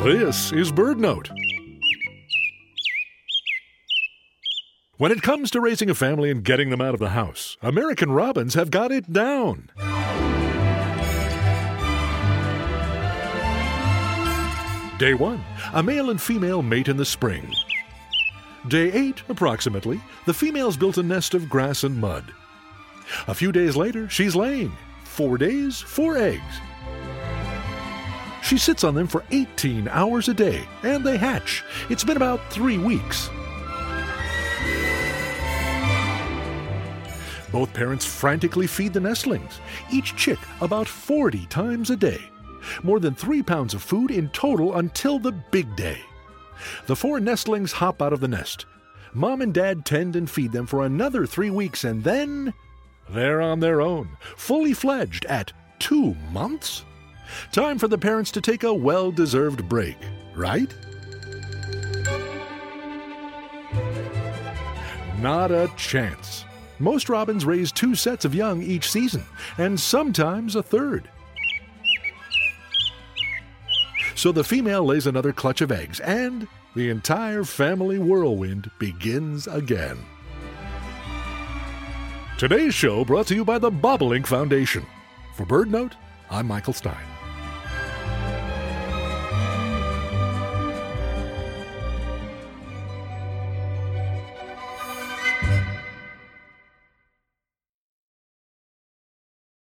This is BirdNote. When it comes to raising a family and getting them out of the house, American robins have got it down. Day 1, a male and female mate in the spring. Day 8, approximately, the female's built a nest of grass and mud. A few days later, she's laying. 4 days, 4 eggs. She sits on them for 18 hours a day, and they hatch. It's been about 3 weeks. Both parents frantically feed the nestlings, each chick about 40 times a day. More than 3 pounds of food in total until the big day. The 4 nestlings hop out of the nest. Mom and Dad tend and feed them for another 3 weeks, and then they're on their own, fully fledged at 2 months. Time for the parents to take a well-deserved break, right? Not a chance. Most robins raise 2 sets of young each season, and sometimes a third. So the female lays another clutch of eggs, and the entire family whirlwind begins again. Today's show brought to you by the Bobolink Foundation. For BirdNote, I'm Michael Stein.